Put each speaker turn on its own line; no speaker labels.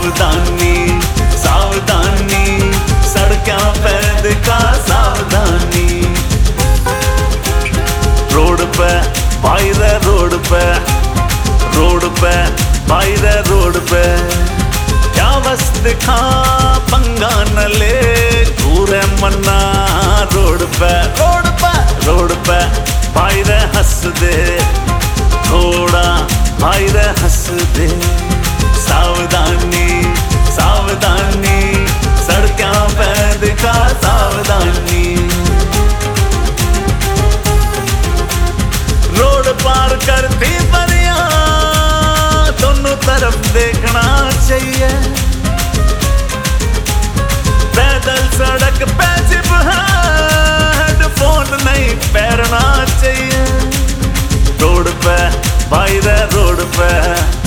सावधानी सावधानी, सड़कों पे दिखा सावधानी। रोड पे भाई रे रोड पे, रोड पे भाई रे रोड पे, क्या बस दिखा पंगा न ले, पूरे मन्ना रोड पे रोड पे रोड पे भाई रे हंस दे, थोड़ा भाई रे हंस दे। सावधानी सावधानी, सड़कों पे दिखा सावधानी। रोड पार करती परियां, दोनों तरफ देखना चाहिए। पैदल सड़क पे जिब है, हेडफोन नहीं पहनना चाहिए। रोड पे भाई रे रोड पे